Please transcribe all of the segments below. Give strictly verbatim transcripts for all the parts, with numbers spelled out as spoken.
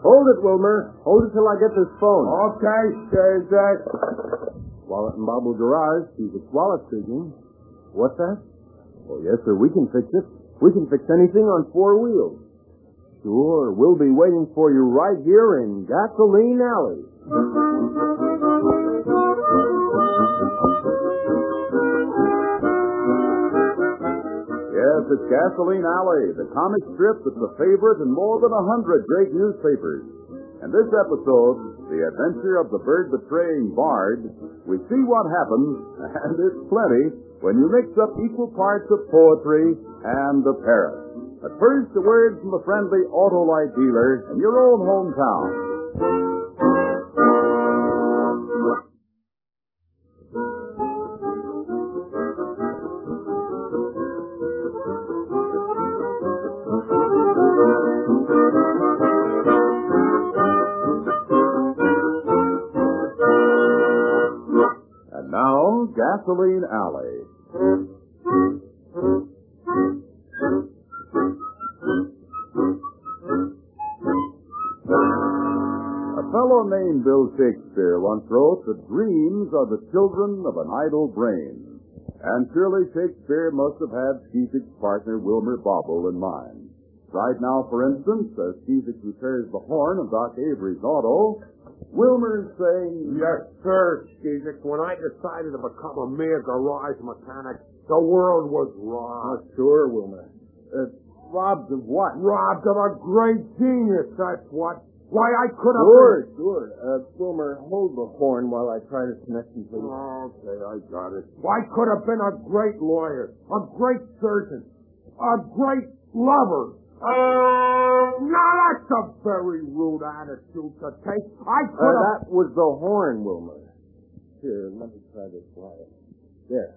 Hold it, Wilmer. Hold it till I get this phone. Okay, there's that. Wallet and Bobble Garage. Caesar Wallet speaking. What's that? Oh, yes, sir. We can fix it. We can fix anything on four wheels. Sure. We'll be waiting for you right here in Gasoline Alley. Yes, it's Gasoline Alley, the comic strip that's a favorite in more than a hundred great newspapers. In this episode, The Adventure of the Bird-Betraying Bard, we see what happens, and it's plenty, when you mix up equal parts of poetry and a parrot. But first, a word from a friendly Autolite dealer in your own hometown. And now, Gasoline Alley. A fellow named Bill Shakespeare once wrote that dreams are the children of an idle brain. And surely Shakespeare must have had Keith's partner Wilmer Bobble in mind. Right now, for instance, as Keith repairs the horn of Doc Avery's auto, Wilmer is saying, Yes, sir, Skeezick. When I decided to become a mere garage mechanic, the world was robbed. Oh, sure, Wilmer. Uh, robbed of what? Robbed of a great genius, that's what. Why, I could have... Sure, sure. Uh, Wilmer, hold the horn while I try to connect you, please. Okay, I got it. I could have been a great lawyer, a great surgeon, a great lover. Uh, now, that's a very rude attitude to take. I could uh, have... That was the horn, Wilmer. Here, let me try this wire. There.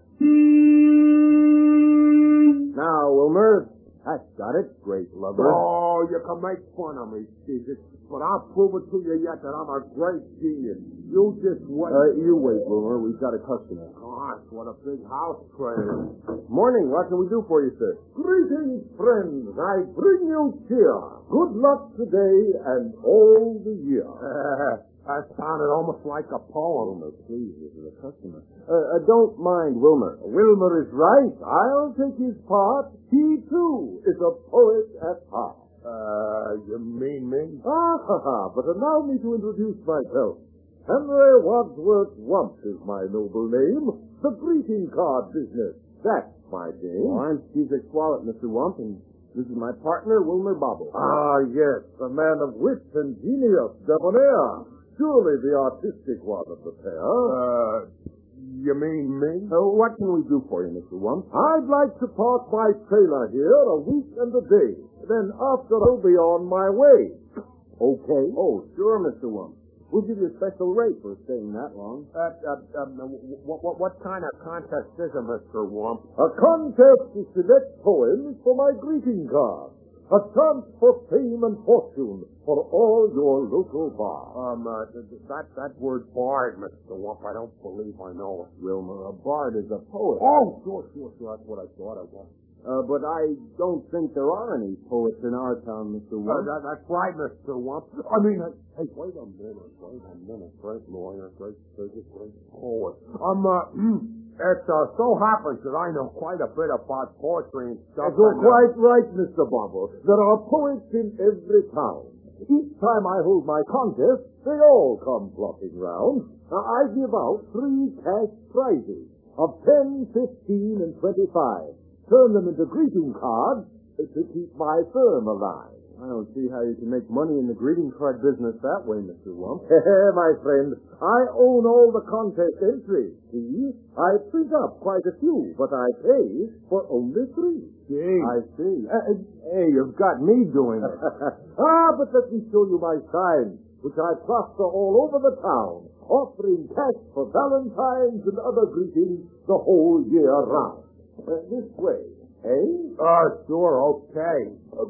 Now, Wilmer, that's got it. Great lover. Oh, you can make fun of me, Caesar, but I'll prove it to you yet that I'm a great genius. You just wait. Uh, you wait, Wilmer. We've got a customer. Gosh, what a big house train. Morning. What can we do for you, sir? Greetings, friends. I bring you cheer. Good luck today and all the year. Uh, that sounded almost like a poem. Wilmer, please, this is a customer. Uh, uh, don't mind Wilmer. Wilmer is right. I'll take his part. He, too, is a poet at heart. Uh, you mean me? Ah, ha, ha. But allow me to introduce myself. Henry Wadsworth Wump is my noble name. The greeting card business. That's my name. Well, I'm Caesar Swallet, Mister Wump, and this is my partner, Wilmer Bobble. Ah, yes, a man of wit and genius, debonair. Surely the artistic one of the pair. Uh, you mean me? Uh, what can we do for you, Mister Wump? I'd like to park my trailer here a week and a day. Then after I'll be on my way. Okay? Oh, sure, Mister Wump. We'll give you a special rate for staying that long. Uh, uh, uh, what, what, what kind of contest is it, Mister Wump? A contest to select poems for my greeting card. A chance for fame and fortune for all your local bars. Um, uh, that, that word bard, Mister Wump, I don't believe I know it. Wilmer, a bard is a poet. Oh, sure, sure, sure, that's what I thought it was. Uh, but I don't think there are any poets in our town, Mister Wump. Uh, that, that's right, Mister Wump. I mean, uh, hey, wait a minute, wait a minute. Great lawyer, great surgeon, great poet. Um, uh, it uh, so happens that I know quite a bit about poetry and stuff. You're quite right, Mister Bobble. There are poets in every town. Each time I hold my contest, they all come flocking round. Now, I give out three cash prizes of ten, fifteen, and twenty-five. Turn them into greeting cards to keep my firm alive. I don't see how you can make money in the greeting card business that way, Mister Wump. My friend, I own all the contest entries. See? I print up quite a few, but I pay for only three. Gee. I see. Uh, hey, you've got me doing it. Ah, but let me show you my sign, which I plaster all over the town, offering cash for Valentine's and other greetings the whole year round. Uh, this way, eh? Ah, uh, sure, okay. Uh,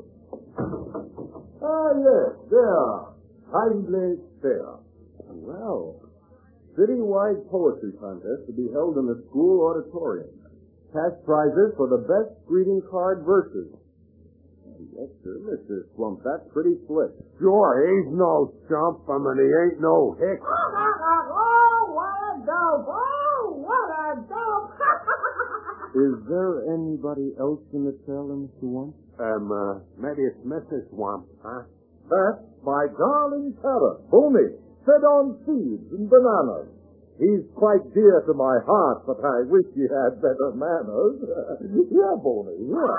ah, yes, there. Kindly there. Well, citywide poetry contest to be held in the school auditorium. Cash prizes for the best greeting card verses. Yes, sir, Mister Swamp. That's pretty slick. Sure, he's no chump. I mean, he ain't no hick. Oh, what a dope! Oh, what a dope! Is there anybody else in the trailer, Mister Swamp? Um, uh, maybe it's Missus Swamp, huh? That's my darling parrot, Boney, fed on seeds and bananas. He's quite dear to my heart, but I wish he had better manners. Yeah, Boney, yeah.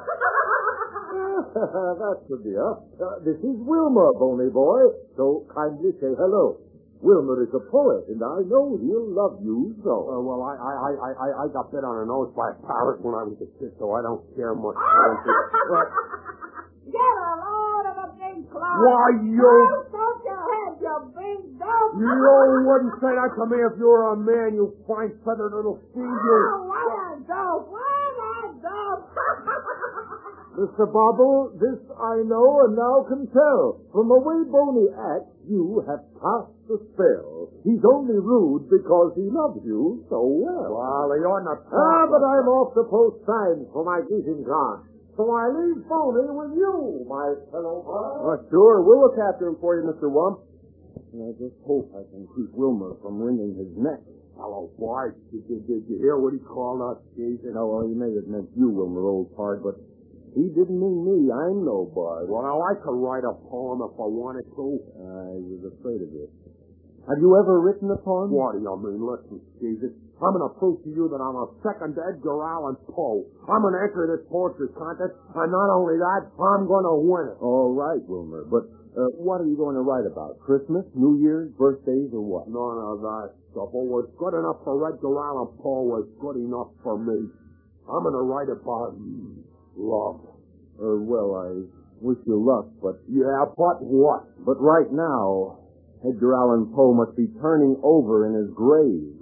That's the dear. Uh, this is Wilmer, Boney boy, so kindly say hello. Wilmer is a poet, and I know he'll love you so. Uh, well, I, I, I, I, I got bit on the nose by a parrot when I was a kid, so I don't care much. But, Get a load of a big cloud. why, you... Oh, don't you have your big dope? You wouldn't say that to me if you were a man, you fine feathered little fiend. You. Oh, what a dope! What a dope! Mister Bobble, this I know and now can tell. From the way Boney acts, you have cast the spell. He's only rude because he loves you so well. Well, you're not... Ah, but I'm off to post signs for my greeting card. So I leave Boney with you, my fellow boy. Oh, sure. We'll look after him for you, Mister Wump. And I just hope I can keep Wilmer from wringing his neck. Hello, boy. Did, did, did you hear what he called us, Jesus? No, well, he may have meant you, Wilmer, old pard, but he didn't mean me. I'm no bard. Well, now, I could write a poem if I wanted to. I was afraid of it. Have you ever written a poem? What do you mean? Listen, Jesus. I'm going to prove to you that I'm a second Edgar Allan Poe. I'm going to enter this poetry contest, and not only that, I'm going to win it. All right, Wilmer, but uh, what are you going to write about? Christmas, New Year's, birthdays, or what? None of that stuff. What was good enough for Edgar Allan Poe was good enough for me. I'm going to write about mm, love. Uh, well, I wish you luck, but... Yeah, but what? But right now, Edgar Allan Poe must be turning over in his grave.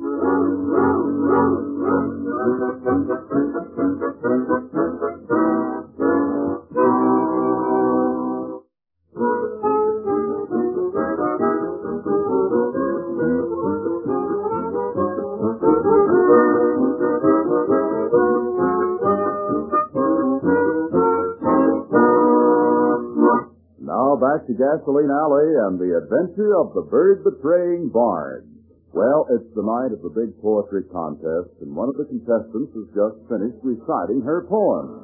Now back to Gasoline Alley and the adventure of the bird-betraying bard. Well, it's the night of the big poetry contest, and one of the contestants has just finished reciting her poem.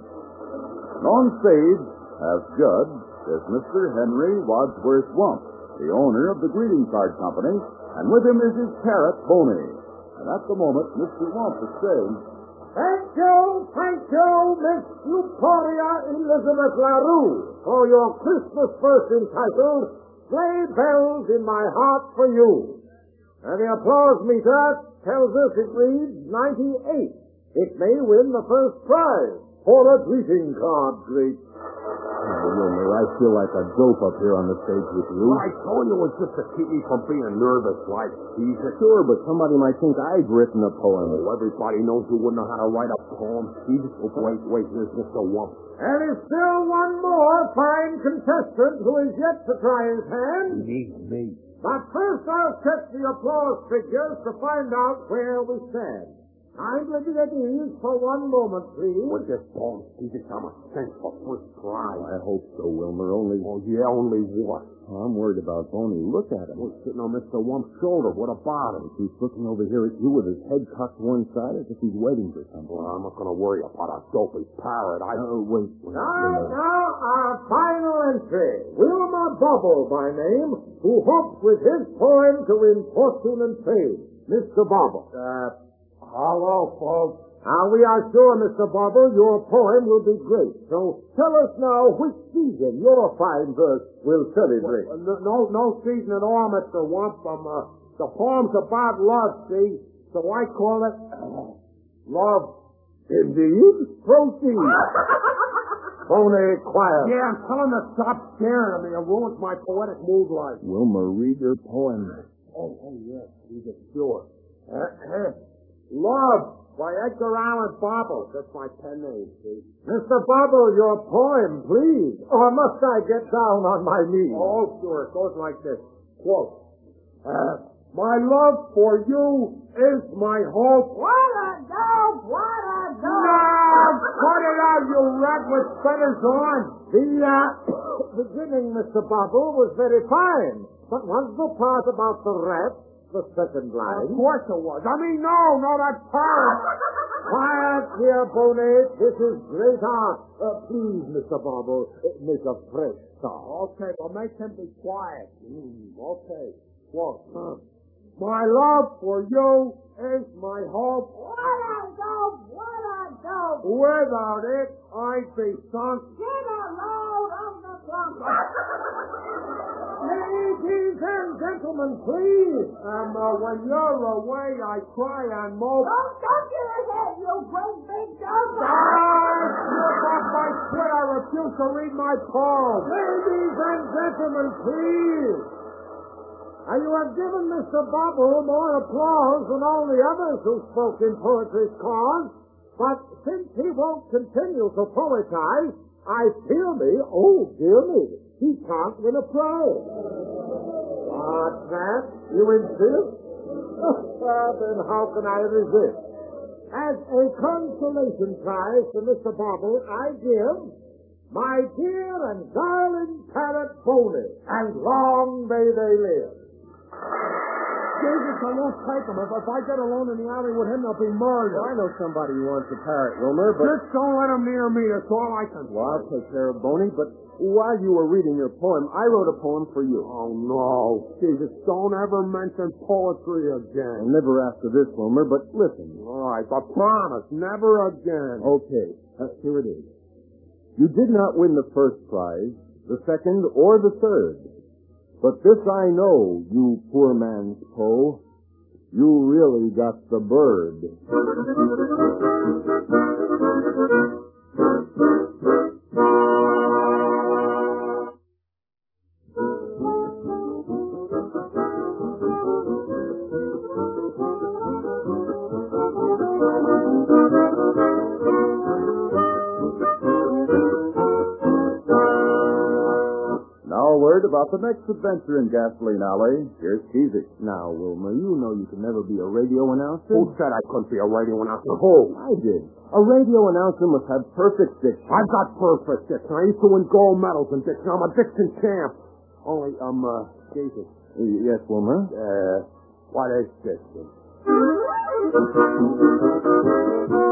On stage, as judge, is Mister Henry Wadsworth Wump, the owner of the greeting card company, and with him is his parrot, Boney. And at the moment, Mister Wump is saying, Thank you, thank you, Miss Euphoria Elizabeth LaRue, for your Christmas verse entitled, Sleigh Bells in My Heart for You. And the applause meter tells us it reads ninety-eight. It may win the first prize for a greeting card, great. Oh, Wilmer, I feel like a dope up here on the stage with you. I told you it was just to keep me from being nervous, like Jesus. Sure, but somebody might think I've written a poem. Oh, everybody knows you wouldn't know how to write a poem. Jesus. Oh, wait, wait, here's Mister Wump. There is still one more fine contestant who is yet to try his hand. He needs me. But first I'll check the applause figures to find out where we stand. Kindly be at ease for one moment, please. With this poem, Jesus, I'm a cinch for first prize. I hope so, Wilmer, only... Oh, yeah, only what? Oh, I'm worried about Boney. Look at him. He's sitting on Mister Wump's shoulder. What about him? He's looking over here at you with his head cocked to one side as if he's waiting for something. Well, I'm not going to worry about a dopey parrot. I... Oh, wait, wait. Now, Wilmer. now, our final entry. Wilmer Bobble by name, who hopes with his poem to win fortune and fame. Mister Bobble. Uh, hello, folks. Now, we are sure, Mister Bobble, your poem will be great. So tell us now which season your fine verse will celebrate. Well, no, no, no season at all, Mister Wump. Um, uh, the poem's about love, see? So I call it uh, Love. Indeed. Proceed. Boney, quiet. Yeah, I'm telling him to stop staring at me. It ruins my poetic mood life. Wilmer, read your poem. Oh, oh, yes. He's a sure. Uh, uh, Love by Edgar Allan Poe. That's my pen name, see? Mister Bobble, your poem, please. Or must I get down on my knees? Oh, sure. It goes like this. Quote. Uh, My love for you is my hope. What a dope! What a dope! No! Cut it out, you rat with feathers on! The uh, beginning, Mister Bobble, was very fine. But once the part about the rat, the second Of line... course it was. I mean, no, no, that part. Quiet here, Bonnet. This is great art. Uh, please, Mister Bobble, uh, make a fresh start. Okay, well, make him be quiet. Mm, okay. Well, huh. My love for you is my hope. What a dope! What a dope! Without it, I'd be sunk. Get a load of the trumpet. Ladies and gentlemen, please. And uh, when you're away, I cry and mope. Don't touch your head, you great big dope! Ah, slip off my foot. I refuse to read my poem. Ladies and gentlemen, please. Now, you have given Mister Bobble more applause than all the others who spoke in poetry's cause, but since he won't continue to poetize, I fear me, oh dear me, he can't win a prize. Ah, that, you insist? Well, then how can I resist? As a consolation prize to Mister Bobble, I give my dear and darling parrot Boney, and long may they live. Jesus, I won't take him. If, if I get alone in the alley with him, there'll be murder. I know somebody who wants a parrot, Wilmer, but... Just don't let him near me. That's all I can Well, I'll say. take care of Boney, but while you were reading your poem, I wrote a poem for you. Oh, no. Jesus, don't ever mention poetry I'll again. never after this, Wilmer, but listen. All right, but promise, never again. Okay, uh, here it is. You did not win the first prize, the second, or the third. But this I know, you poor man's Poe, you really got the bird. About the next adventure in Gasoline Alley, here's Keezy. Now, Wilmer, you know you can never be a radio announcer. Who said I couldn't be a radio announcer? Who? I did. A radio announcer must have perfect diction. I've got perfect diction. I used to win gold medals in diction. I'm a diction champ. Only, um, uh, Jesus. Y- Yes, Wilmer? Uh, what is diction?